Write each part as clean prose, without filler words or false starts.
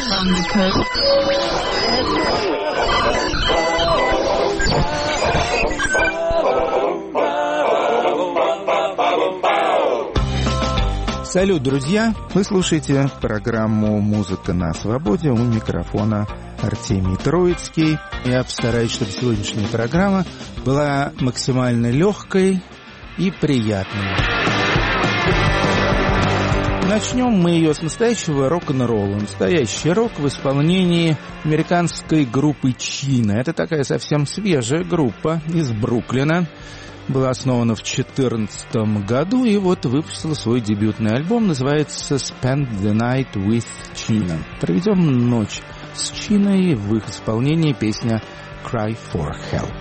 along the coast. Салют, друзья! Вы слушаете программу «Музыка на свободе». У микрофона Артемий Троицкий. Я постараюсь, чтобы сегодняшняя программа была максимально легкой и приятной. Начнем мы ее с настоящего рок-н-ролла. Настоящий рок в исполнении американской группы Chino. Это такая совсем свежая группа из Бруклина. Была основана в 2014 году и вот выпустила свой дебютный альбом. Называется «Spend the Night with Chino». Проведем ночь с Chino, и в их исполнении песня «Cry for Help».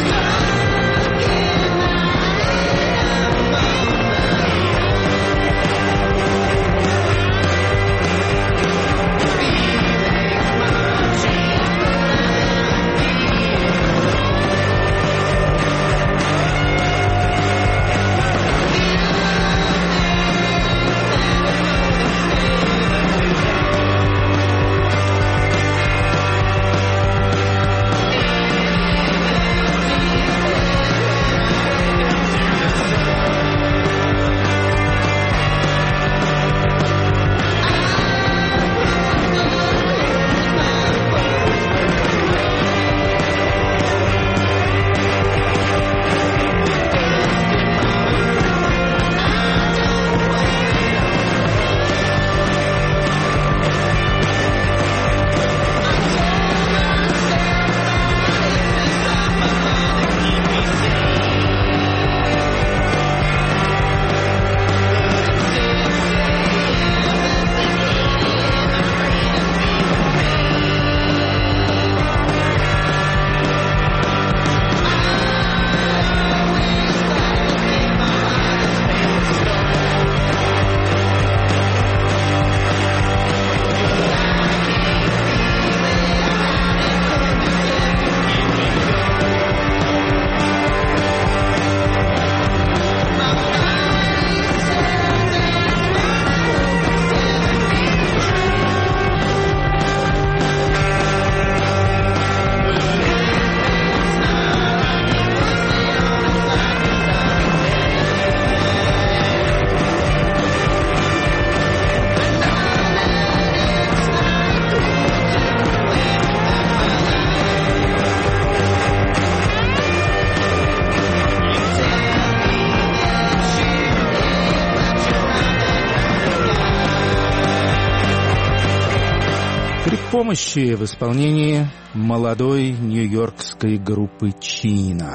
Помощи в исполнении молодой нью-йоркской группы Chino.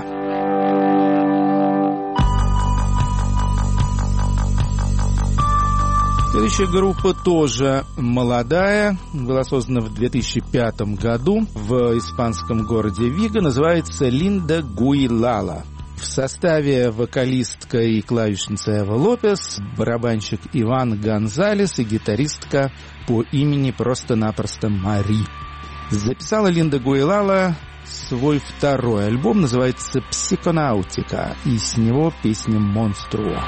Следующая группа тоже молодая, была создана в 2005 году в испанском городе Виго, называется Линда Гуилала. В составе вокалистка и клавишница Эва Лопес, барабанщик Иван Гонзалес и гитаристка по имени просто-напросто Мари. Записала Линда Гуилала свой второй альбом, называется «Психонаутика», и с него песня «Монструо».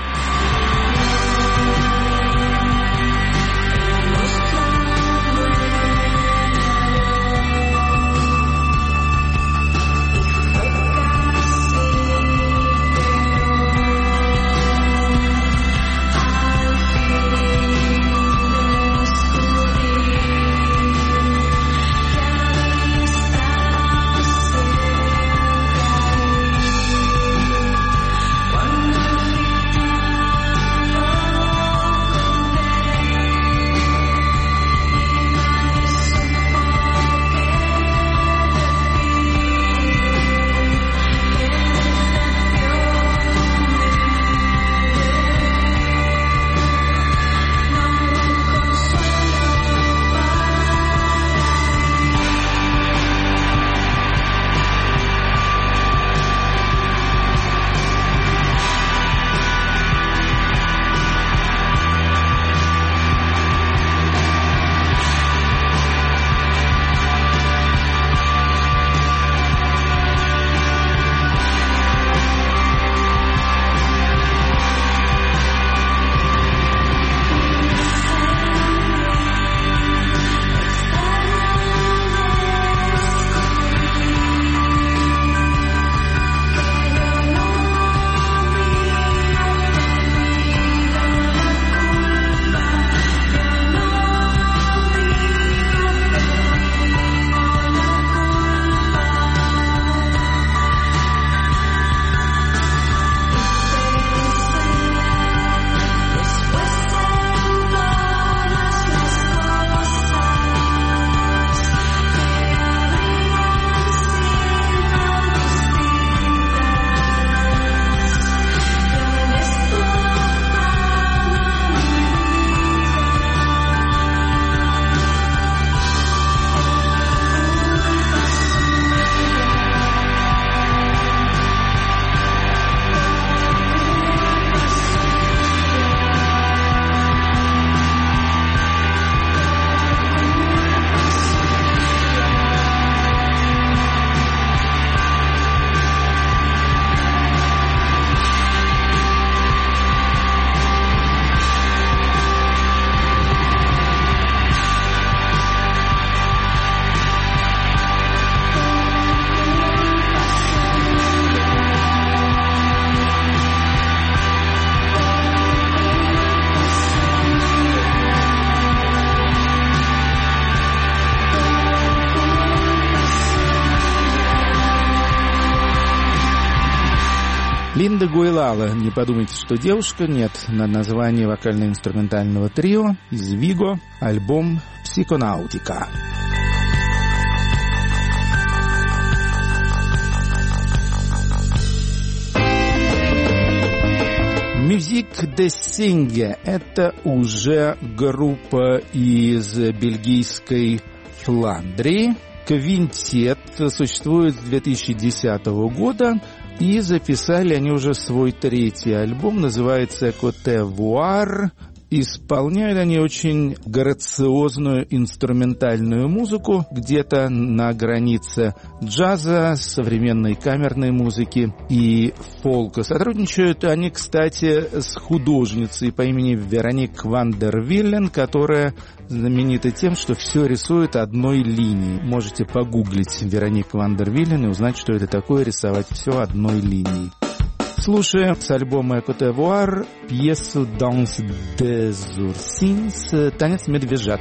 Линда Гуилала, не подумайте, что девушка, нет, на название вокально-инструментального трио из Виго, альбом «Псиконаутика». Musique de Singe – это уже группа из бельгийской Фландрии. Квинтет существует с 2010 года, и записали они уже свой третий альбом, называется «Côté Voir». Исполняют они очень грациозную инструментальную музыку, где-то на границе джаза, современной камерной музыки и фолка. Сотрудничают они, кстати, с художницей по имени Вероник ван дер Виллен, которая знаменита тем, что все рисует одной линией. Можете погуглить Вероник ван дер Виллен и узнать, что это такое, рисовать все одной линией. Слушаем с альбома «Côté Voir» пьесу «Danse des Oursins» «Танец медвежат».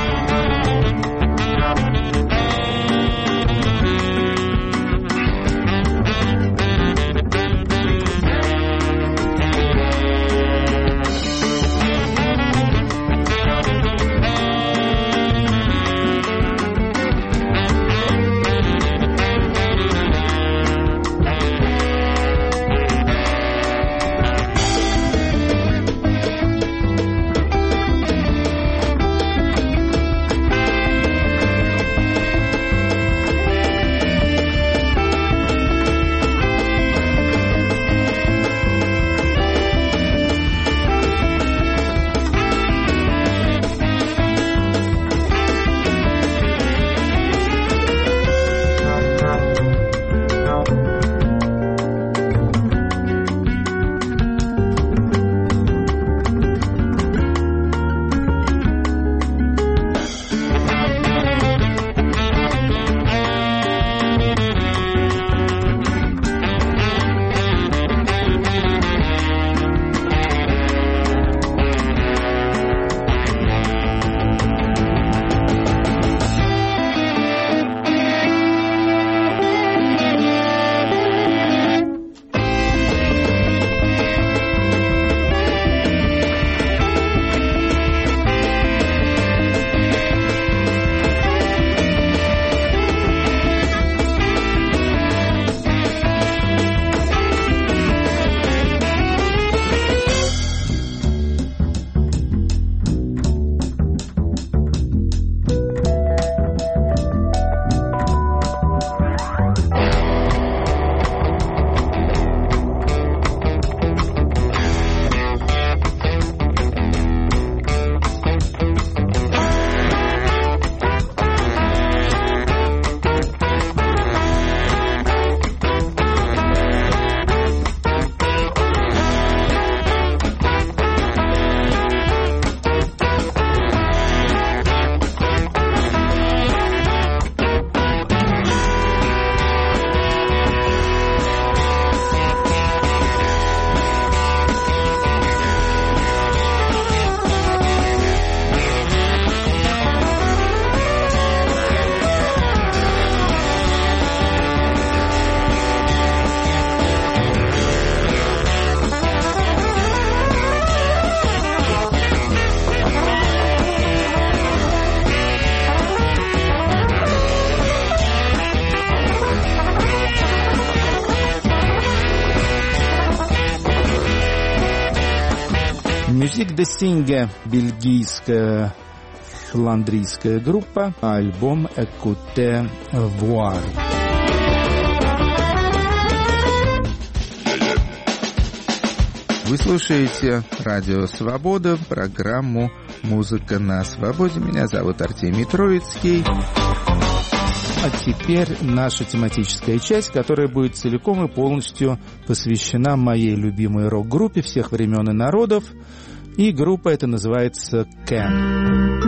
Musique de Singe, бельгийская фландрийская группа, альбом «Côté Voir». Вы слушаете Радио Свобода, программу «Музыка на свободе». Меня зовут Артемий Троицкий. А теперь наша тематическая часть, которая будет целиком и полностью посвящена моей любимой рок-группе всех времен и народов. И группа эта называется «Can».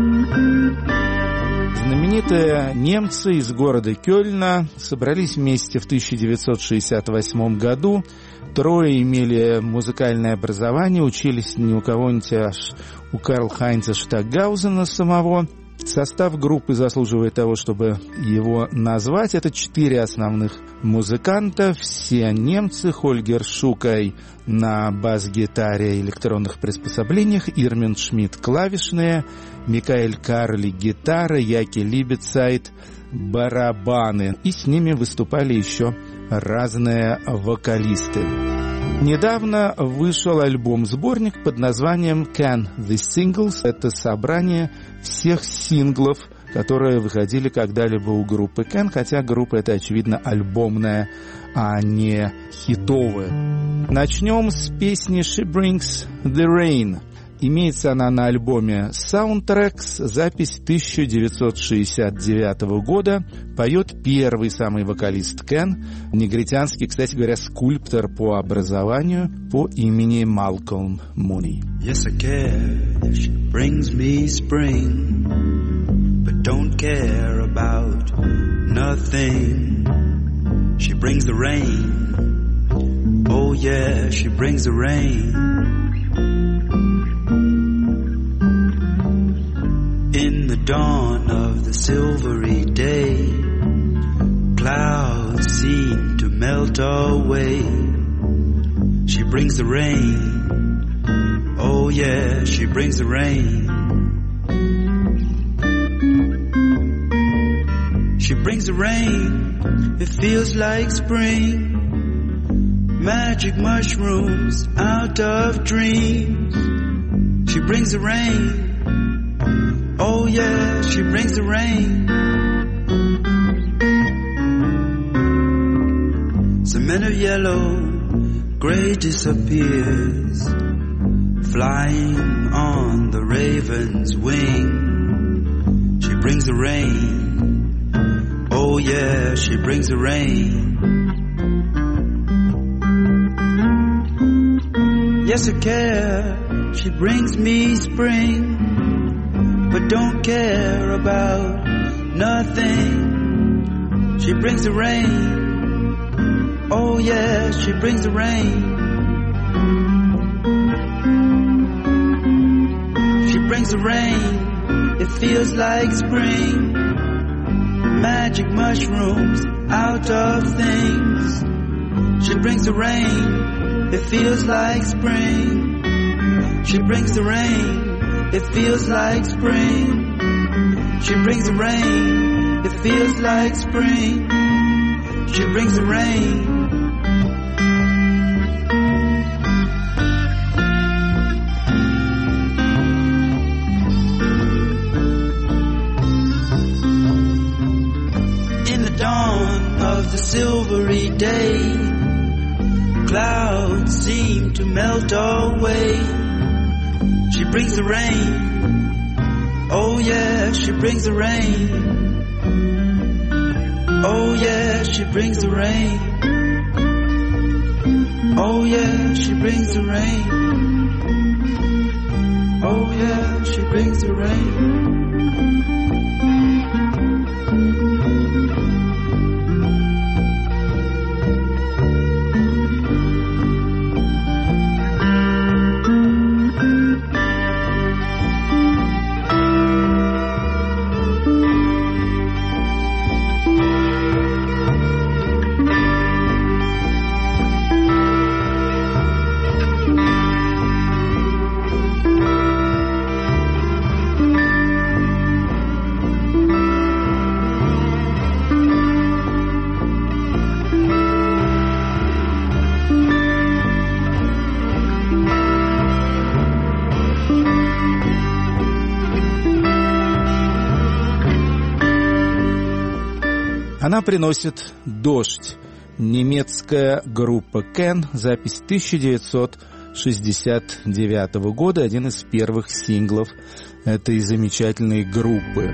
Знаменитые немцы из города Кёльна собрались вместе в 1968 году. Трое имели музыкальное образование, учились не у кого-нибудь, аж у Карл-Хайнца Штаггаузена самого. Состав группы заслуживает того, чтобы его назвать. Это 4 основных музыканта, все немцы. Хольгер Шукай на бас-гитаре и электронных приспособлениях, Ирмин Шмидт клавишные, Микаэль Карли гитара, Яки Либецайт барабаны. И с ними выступали еще разные вокалисты. Недавно вышел альбом-сборник под названием Can the Singles. Это собрание всех синглов, которые выходили когда-либо у группы Can, хотя группа эта, очевидно, альбомная, а не хитовая. Начнем с песни She Brings the Rain. Имеется она на альбоме Soundtracks, запись 1969 года. Поет первый самый вокалист Can, негритянский, кстати говоря, скульптор по образованию по имени Малкольм Муни. Yes, I care. She brings me spring, but don't care about nothing. She brings the rain. Oh yeah, she brings the rain. In the dawn of the silvery day, clouds seem to melt away. She brings the rain. Oh yeah, she brings the rain. She brings the rain. It feels like spring. Magic mushrooms out of dreams. She brings the rain. Oh yeah, she brings the rain. Some men of yellow, gray disappears, flying on the raven's wing. She brings the rain. Oh yeah, she brings the rain. Yes, I care. She brings me spring, but don't care about nothing. She brings the rain. Oh yeah, she brings the rain. She brings the rain. It feels like spring. Magic mushrooms out of things. She brings the rain. It feels like spring. She brings the rain. It feels like spring. She brings the rain. It feels like spring. She brings the rain. In the dawn of the silvery day, clouds seem to melt away. She brings the rain. Oh yeah, she brings the rain. Oh yeah, she brings the rain. Oh yeah, she brings the rain. Oh yeah, she brings the rain. Она приносит дождь. Немецкая группа Can, запись 1969 года, один из первых синглов этой замечательной группы.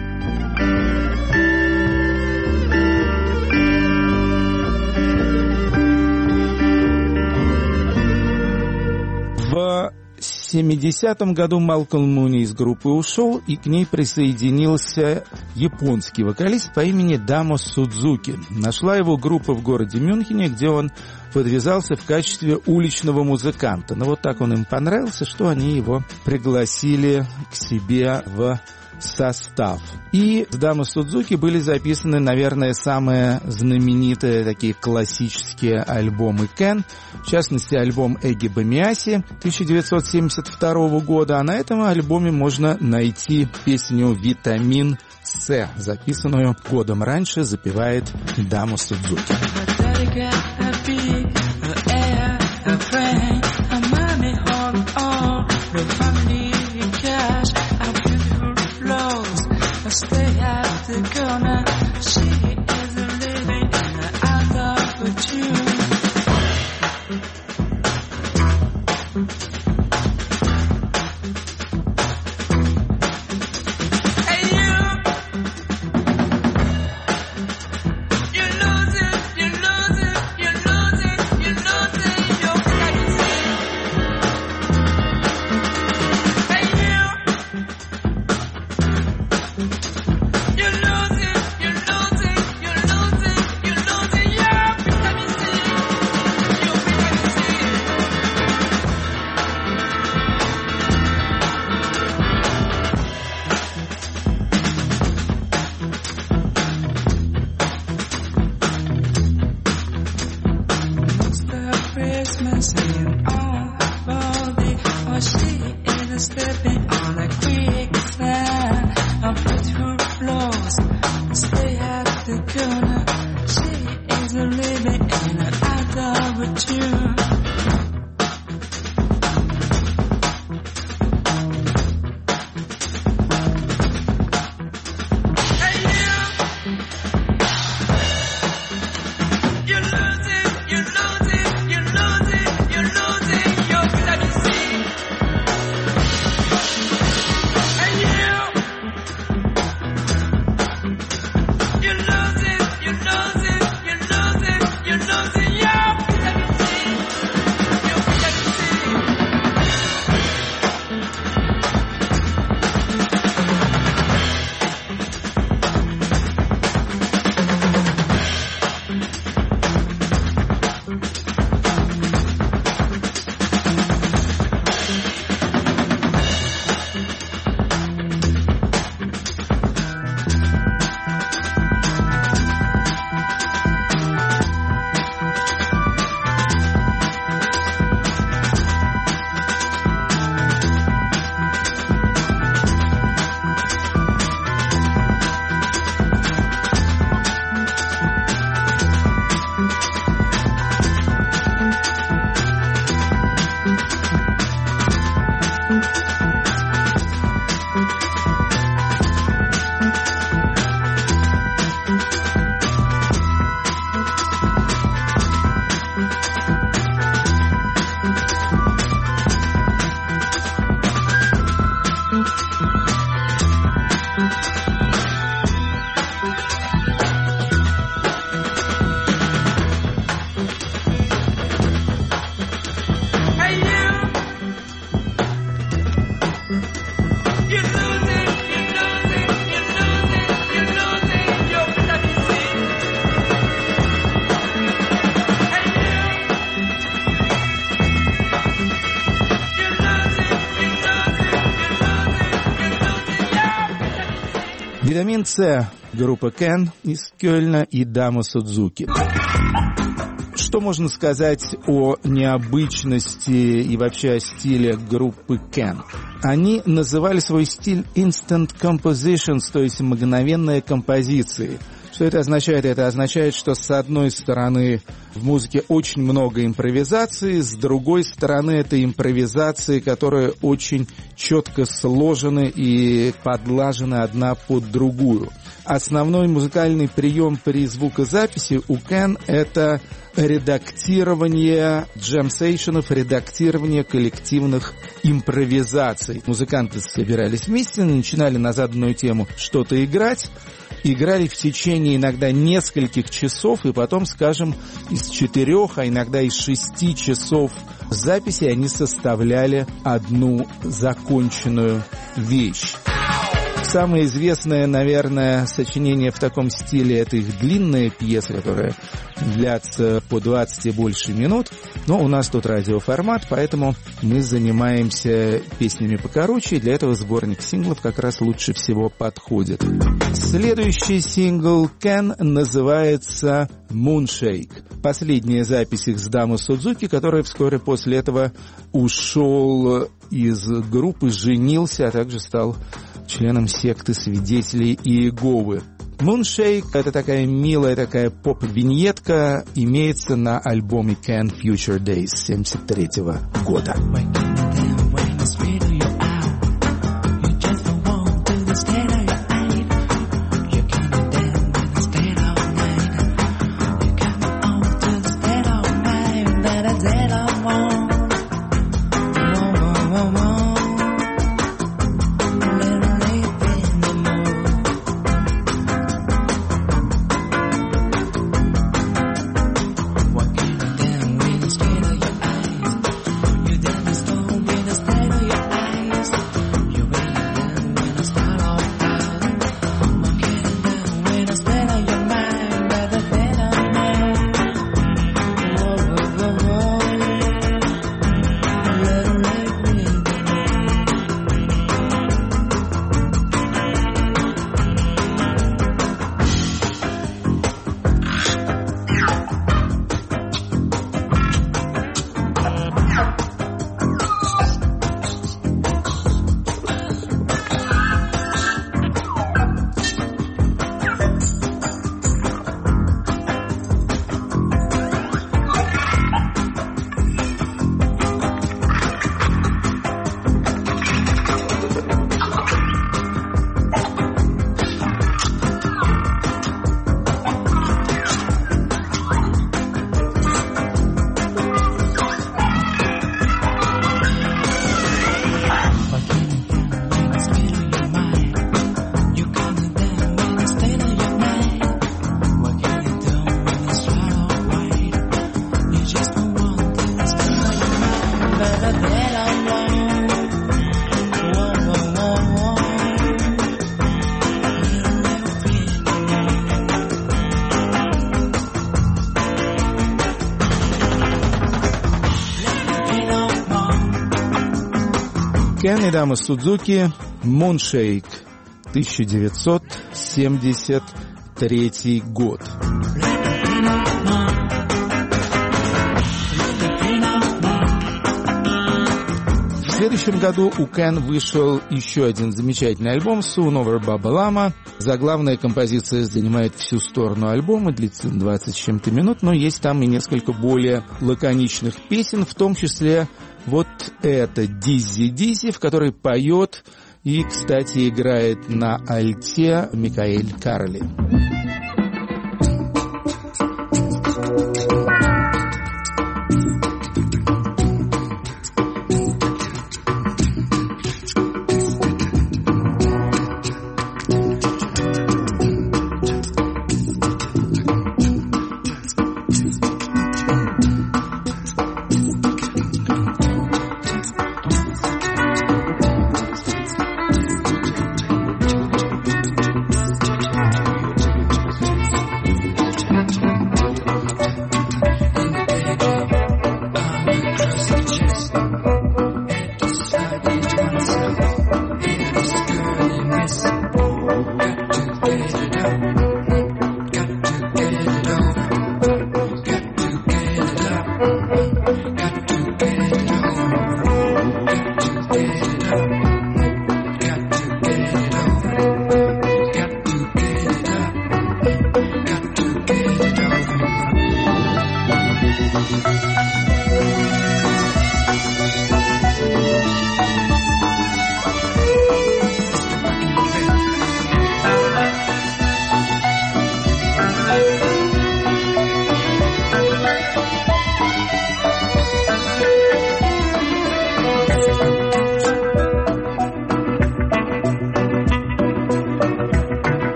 В 70-м году Малкольм Муни из группы ушел, и к ней присоединился японский вокалист по имени Дамо Судзуки. Нашла его группа в городе Мюнхене, где он подвязался в качестве уличного музыканта. Но вот так он им понравился, что они его пригласили к себе в состав. И с Дамо Судзуки были записаны, наверное, самые знаменитые такие классические альбомы Кен, в частности, альбом Эги Бамияси 1972 года, а на этом альбоме можно найти песню «Витамин С», записанную годом раньше, запевает Дамо Судзуки. Stay at the corner. She is a living and I love with you. Hey you, you lose it, you lose it, you lose it, you lose it, you're crazy. Hey you. You lose it, you lose it, you lose it, you lose it, yeah, vitamin C, you vitamin C. It's the Christmas in our body, or she is stepping on a quicksand. I'm beautiful flows, stay at the corner. She is a living and I love with you. Hey you, you lose it, you lose it, you lose it, you lose it, you're vitamin C. Hey you. You lose it, you lose it, you lose it, you lose it, yeah, vitamin C, you vitamin C. Hey you, you lose it, you lose it, you lose it, you lose it, you're vitamin C. Hey you, you lose it, you lose it, you lose it, you lose it, yeah, vitamin C. Витамин С, группа Кен из Кёльна и Дамо Судзуки. Что можно сказать о необычности и вообще о стиле группы Кен? Они называли свой стиль instant compositions, то есть мгновенные композиции. Что это означает? Это означает, что с одной стороны в музыке очень много импровизации, с другой стороны это импровизации, которые очень четко сложены и подлажены одна под другую. Основной музыкальный прием при звукозаписи у Кен — это редактирование джем-сейшенов, редактирование коллективных импровизаций. Музыканты собирались вместе, начинали на заданную тему что-то играть, играли в течение иногда нескольких часов, и потом, скажем, из 4, а иногда из 6 часов записи они составляли одну законченную вещь. Самое известное, наверное, сочинение в таком стиле — это их длинная пьеса, которая длится по 20 и больше минут. Но у нас тут радиоформат, поэтому мы занимаемся песнями покороче, и для этого сборник синглов как раз лучше всего подходит. Следующий сингл Ken называется «Moonshake». Последняя запись их с Дамо Судзуки, который вскоре после этого ушел из группы, женился, а также стал членом секты Свидетелей Иеговы. Moonshake — это такая милая такая поп-виньетка, имеется на альбоме Can Future Days 1973 года. Кен и Дамо Судзуки, Moonshake, 1973 год. В следующем году у Кен вышел еще один замечательный альбом «Soon Over Babalama». Заглавная композиция занимает всю сторону альбома, длится 20 с чем-то минут, но есть там и несколько более лаконичных песен, в том числе вот это «Dizzy Dizzy», в которой поет и, кстати, играет на альте Микаэль Карли.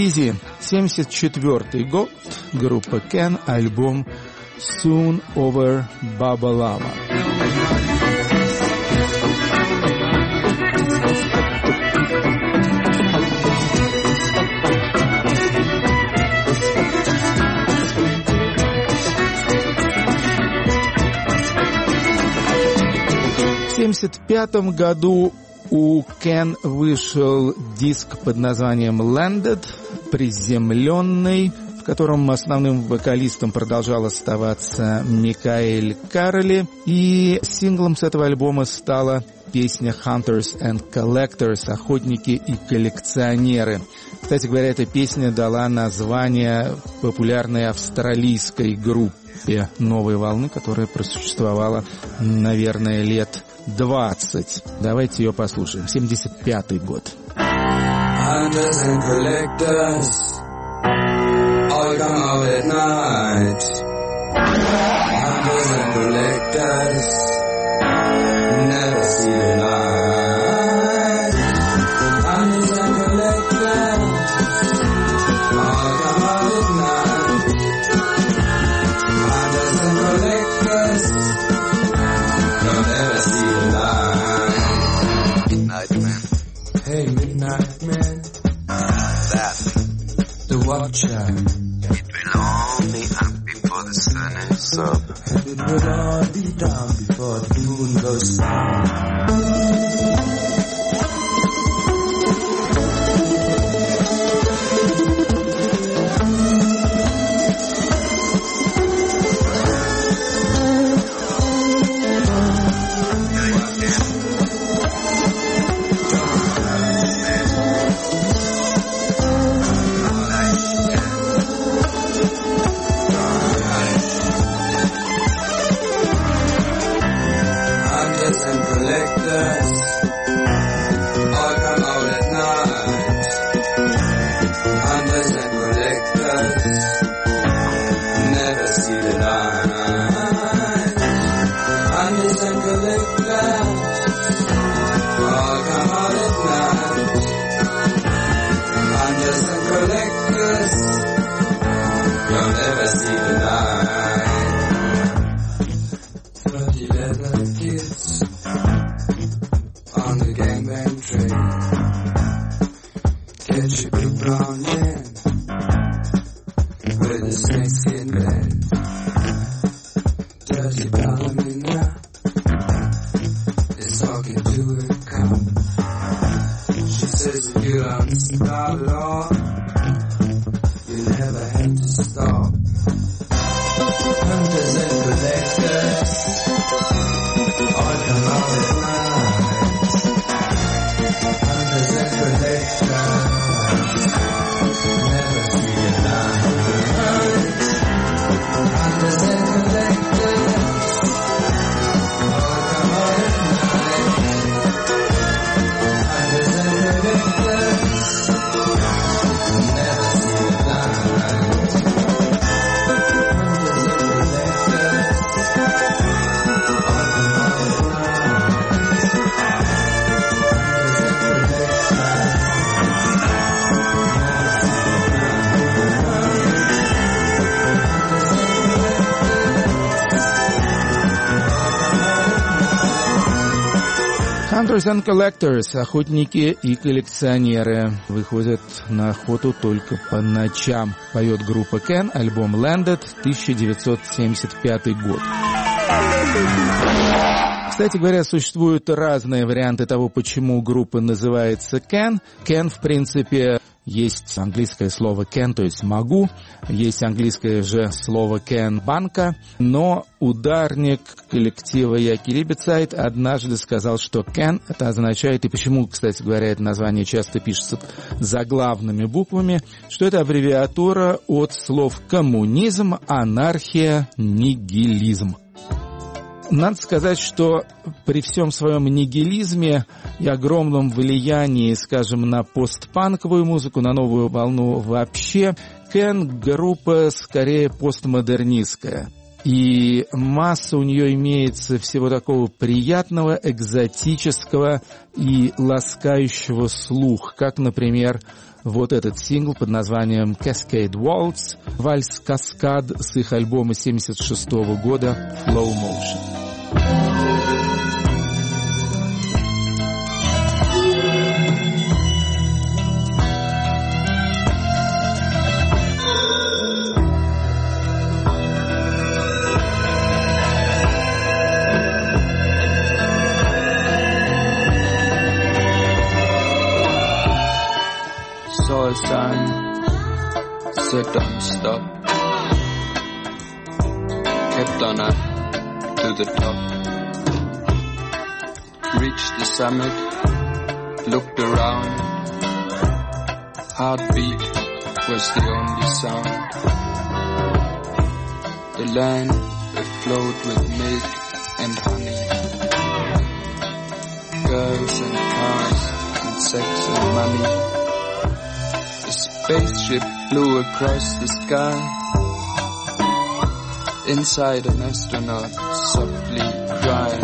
Easy, 1974 год, группа Can, альбом Soon Over Babalama. В 1975 году у Can вышел диск под названием Landed, приземленный, в котором основным вокалистом продолжал оставаться Микаэль Кароли, и синглом с этого альбома стала песня Hunters and Collectors, охотники и коллекционеры. Кстати говоря, эта песня дала название популярной австралийской группе новой волны, которая просуществовала, наверное, лет 20. Давайте ее послушаем. 75-й год. Hunters and collectors all come out at night. Hunters and collectors never see the light. Hunters and collectors all come out at night. Hunters and collectors don't ever see the light. Midnight man. Hey, midnight man. That. The watcher. It will all be up before the sun is up. And it will all be down before the moon goes down. Hunters and Collectors, охотники и коллекционеры, выходят на охоту только по ночам. Поет группа Can, альбом Landed, 1975 год. Кстати говоря, существуют разные варианты того, почему группа называется Can. Can, в принципе, есть английское слово can, то есть могу, есть английское же слово can, банка, но ударник коллектива Яки Рибицайд однажды сказал, что can это означает, и почему, кстати говоря, это название часто пишется заглавными буквами, что это аббревиатура от слов коммунизм, анархия, нигилизм. Надо сказать, что при всем своем нигилизме и огромном влиянии, скажем, на постпанковую музыку, на новую волну вообще, Can группа скорее постмодернистская. И масса у нее имеется всего такого приятного, экзотического и ласкающего слух, как, например, вот этот сингл под названием Cascade Waltz, вальс-каскад с их альбома 1976 года Flow Motion. Saw a sign, said don't stop. Kept on up to the top. Reached the summit, looked around. Heartbeat was the only sound. The land afloat with milk and honey. Girls and cars and sex and money. Spaceship flew across the sky. Inside an astronaut softly cried.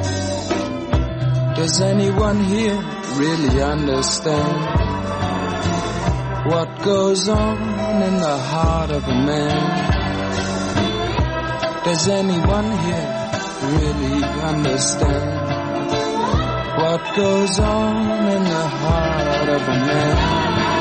Does anyone here really understand what goes on in the heart of a man? Does anyone here really understand what goes on in the heart of a man?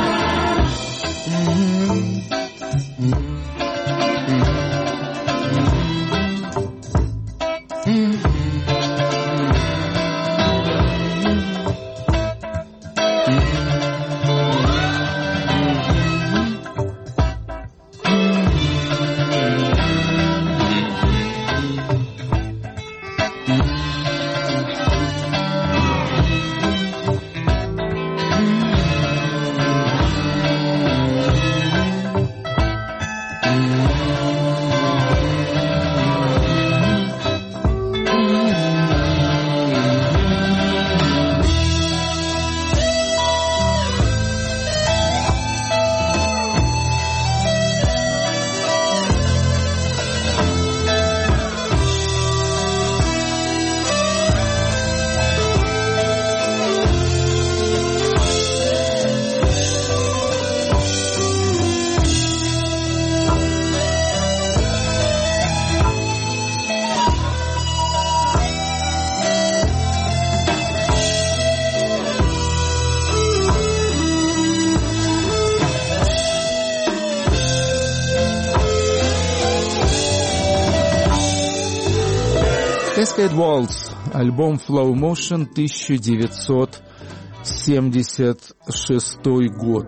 Cascade Waltz, альбом Flow Motion, 1976 год.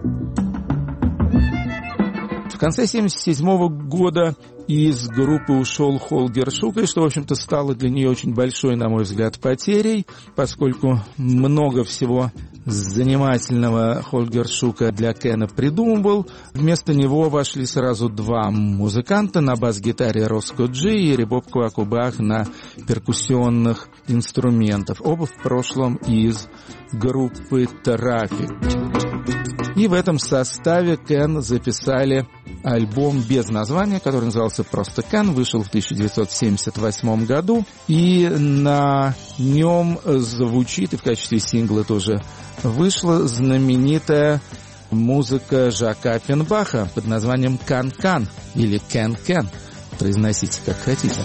В конце 1977 года из группы ушел Холгер Шука, что, в общем-то, стало для нее очень большой, на мой взгляд, потерей, поскольку много всего занимательного Холгер Шука для Кена придумывал. Вместо него вошли сразу два музыканта: на бас-гитаре Роско Джи и Рибоб Квакубах на перкуссионных инструментах. Оба в прошлом из группы Трафик. И в этом составе Кен записали альбом без названия, который назывался просто Кен, вышел в 1978 году, и на нем звучит, и в качестве сингла тоже вышла знаменитая музыка Жака Оффенбаха под названием «Кан-Кан» или «Кен-Кен». Произносите как хотите.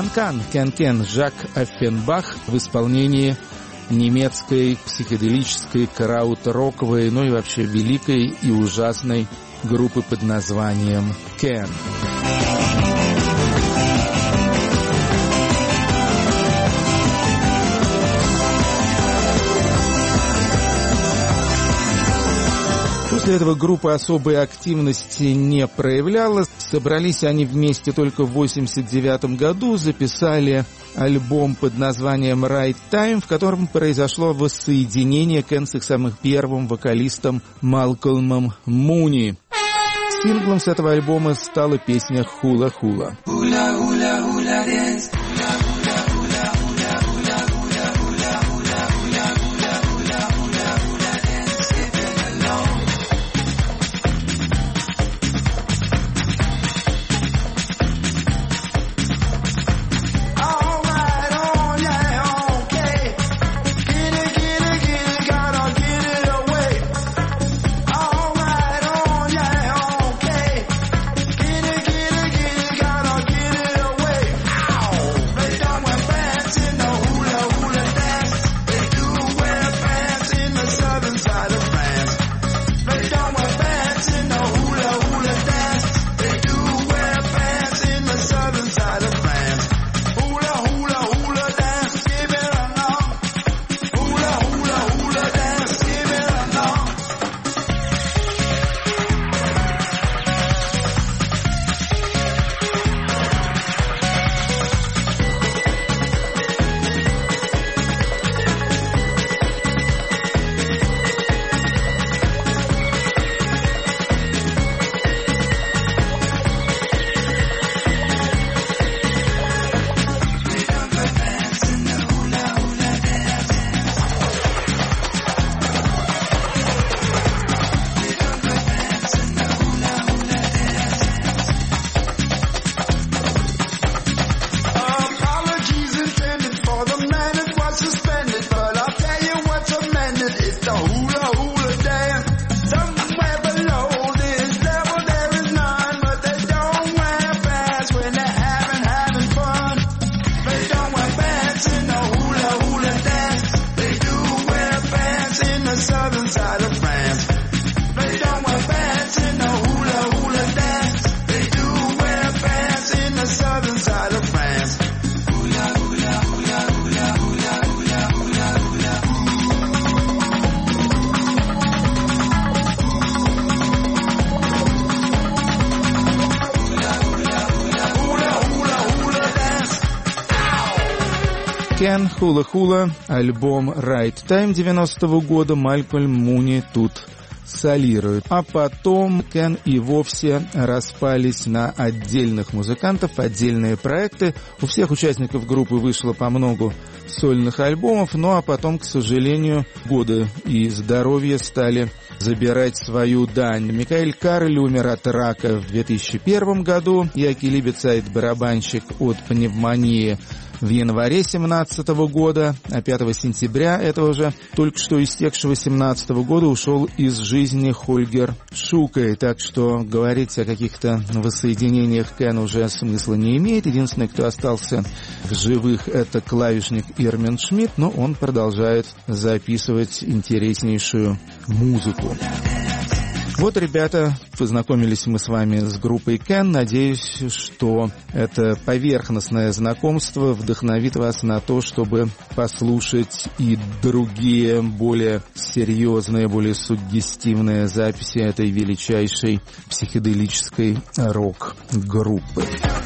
Кен Жак Оффенбах в исполнении немецкой психоделической краут-роковой, ну и вообще великой и ужасной группы под названием Кен. После этого группа особой активности не проявляла. Собрались они вместе только в 1989 году, записали альбом под названием «Right Time», в котором произошло воссоединение Кен с их самым первым вокалистом Малкольмом Муни. Синглом с этого альбома стала песня «Хула-хула». Кен, Хула-хула, альбом Right Time 90-го года, Малкольм Муни тут солирует. А потом Кен и вовсе распались на отдельных музыкантов, отдельные проекты. У всех участников группы вышло по многу сольных альбомов, ну а потом, к сожалению, годы и здоровье стали забирать свою дань. Микаэль Карль умер от рака в 2001 году, Яки Либецайт, барабанщик, от пневмонии в январе 2017 года, а 5 сентября этого же только что истекшего 2017 года ушел из жизни Хольгер Шукай. Так что говорить о каких-то воссоединениях Кен уже смысла не имеет. Единственный, кто остался в живых, это клавишник Ирмин Шмидт, но он продолжает записывать интереснейшую музыку. Вот, ребята, познакомились мы с вами с группой Кен. Надеюсь, что это поверхностное знакомство вдохновит вас на то, чтобы послушать и другие, более серьезные, более суггестивные записи этой величайшей психоделической рок-группы.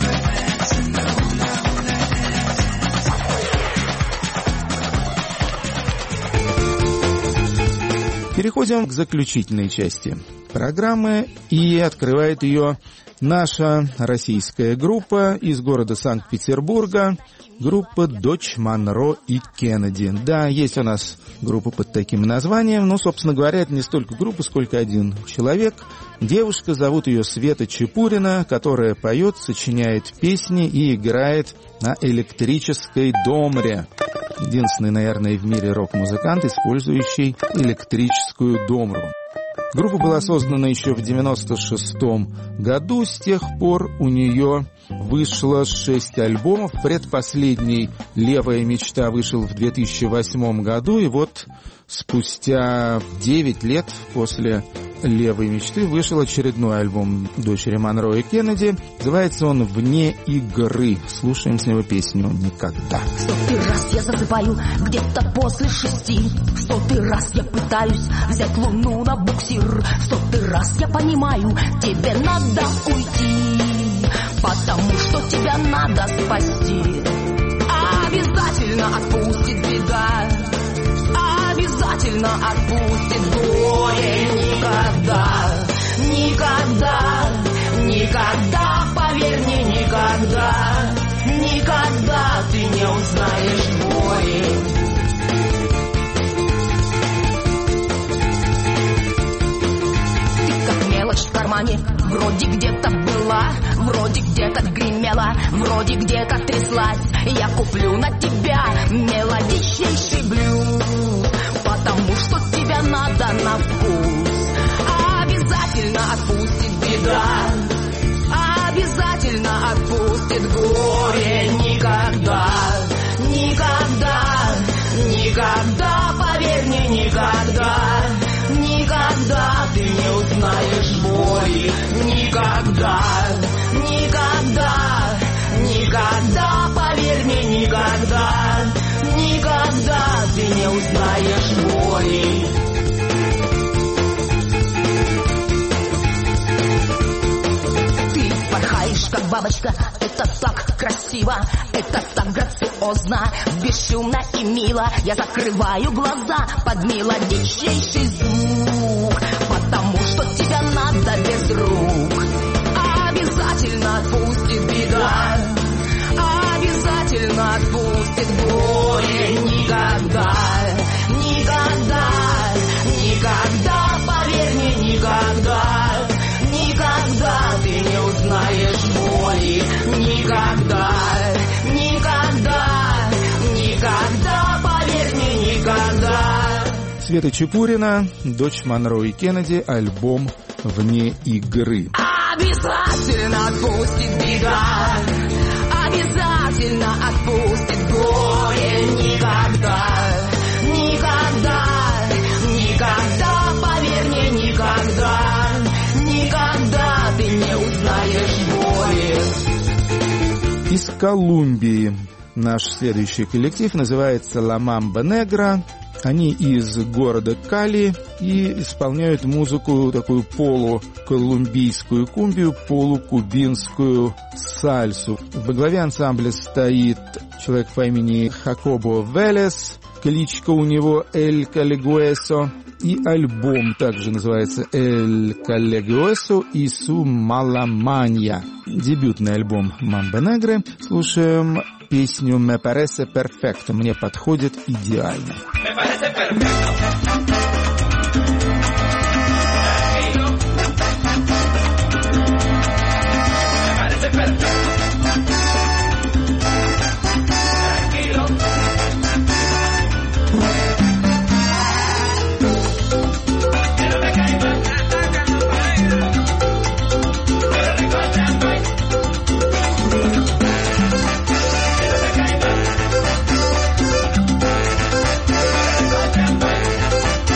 Переходим к заключительной части программы, и открывает ее наша российская группа из города Санкт-Петербурга, группа Дочь Монро и Кеннеди. Да, есть у нас группа под таким названием, но, собственно говоря, это не столько группа, сколько один человек. Девушка, зовут ее Света Чепурина, которая поет, сочиняет песни и играет на электрической домре. Единственный, наверное, в мире рок-музыкант, использующий электрическую домру. Группа была создана еще в 1996 году. С тех пор у нее вышло 6 альбомов. Предпоследний «Левая мечта» вышел в 2008 году. И вот спустя 9 лет после «Левой мечты» вышел очередной альбом дочери Монро и Кеннеди. Называется он «Вне игры». Слушаем с него песню «Никогда». 100 раз я засыпаю где-то после 6. 100 раз я пытаюсь взять луну на буксир. 100 раз я понимаю, тебе надо уйти, потому что тебя надо спасти. Обязательно отпустит беда, обязательно отпустит горе. Никогда, никогда, никогда, поверь мне, никогда, никогда ты не узнаешь боли. Ты как мелочь в кармане, вроде где-то была, вроде где-то гремела, вроде где-то тряслась. Я куплю на тебя мелодичнейший блюз, потому что тебя надо на вкус. Обязательно отпустит беда, обязательно отпустит горе. Никогда, никогда, никогда, поверь мне, никогда, никогда ты не узнаешь боли. Никогда, никогда, никогда, поверь мне, никогда, никогда ты не узнаешь боли. Ты порхаешь, как бабочка, это так красиво, это так грациозно, бесшумно и мило. Я закрываю глаза под мелодичнейший звук, потому что тебя надо без рук. Обязательно отпустит беда, обязательно отпустит горе. Никогда, никогда, никогда, поверь мне, никогда, никогда ты не узнаешь боли. Никогда, никогда, никогда, поверь мне, никогда. Света Чепурина, дочь Монро и Кеннеди, альбом «Вне игры». Обязательно отпустит беда, обязательно отпустит горе. Никогда, никогда, никогда, поверь мне, никогда, никогда ты не узнаешь боли. Из Колумбии наш следующий коллектив называется «Ла Мамба Негра». Они из города Кали и исполняют музыку такую полуколумбийскую кумбию, полукубинскую сальсу. Во главе ансамбля стоит человек по имени Хакобо Велес, кличка у него Эль Калегуэсо, и альбом также называется Эль Калегуэсо и Су Маламанья. Дебютный альбом Мамба Негры. Слушаем песню «Me parece perfecto», «Мне подходит идеально». Me parece perfecto. Me parece perfecto. Tranquilo. Que no me caiga nada, pero recordando ahí. Que no me caiga.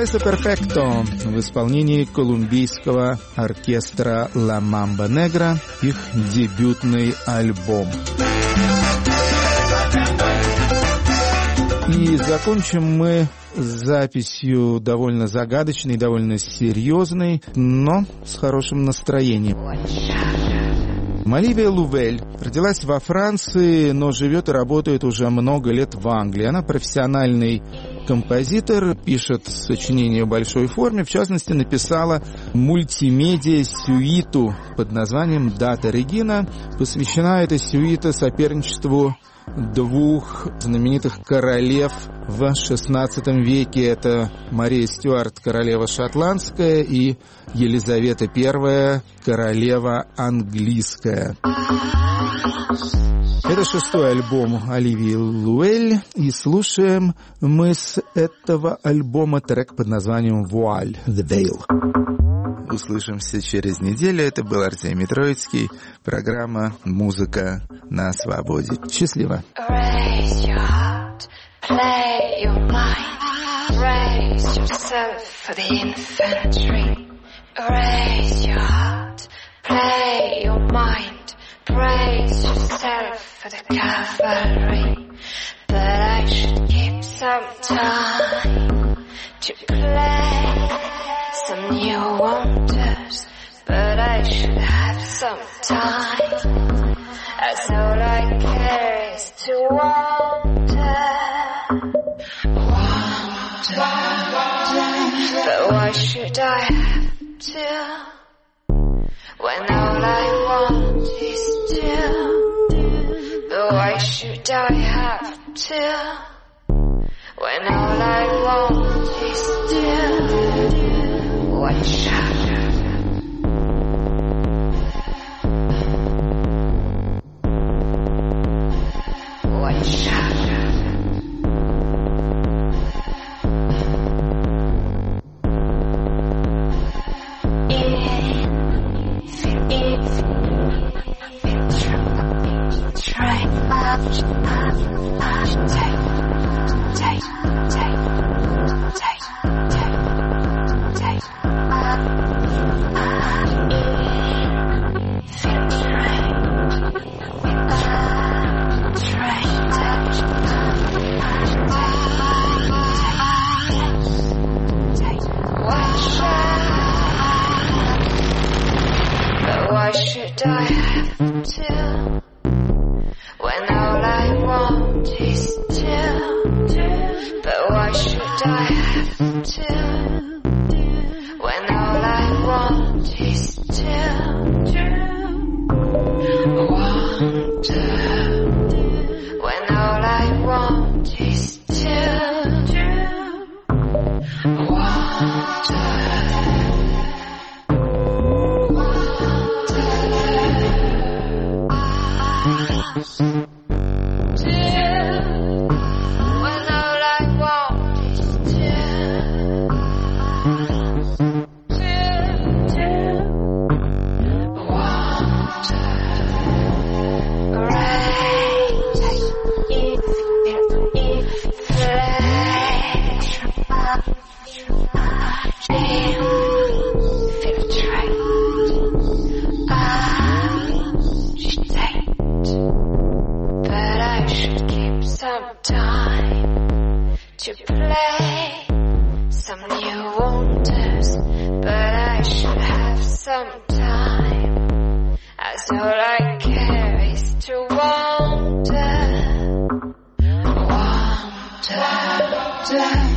Паресо Перфекто в исполнении колумбийского оркестра «Ла Мамба Негра», их дебютный альбом. И закончим мы записью довольно загадочной, довольно серьезной, но с хорошим настроением. Оливия Лувель родилась во Франции, но живет и работает уже много лет в Англии. Она профессиональный композитор, пишет сочинения в большой форме. В частности, написала мультимедиа-сюиту под названием «Дата Регина». Посвящена эта сюита соперничеству двух знаменитых королев в XVI веке. Это Мария Стюарт, королева шотландская, и Елизавета I, королева английская. Это 6-й альбом Оливии Лувель, и слушаем мы с этого альбома трек под названием «Вуаль», «The Veil». Услышимся через неделю. Это был Артемий Троицкий. Программа «Музыка на свободе». Счастливо. Raise your heart, play your mind, raise yourself for the infantry. Raise your heart, play your mind, praise yourself for the cavalry. But I should keep some time to play some new wonders. But I should have some time, as all I care is to wonder. But why should I have to, when all I want is to? But why should I have to, when all I want is to? What shall what shall why should I have to, when all I want is to? But why should I have to, when all I want is to? Wonder, when all I want is to. Wonder. To play some new wonders, but I should have some time, as all I care is to wonder, wonder.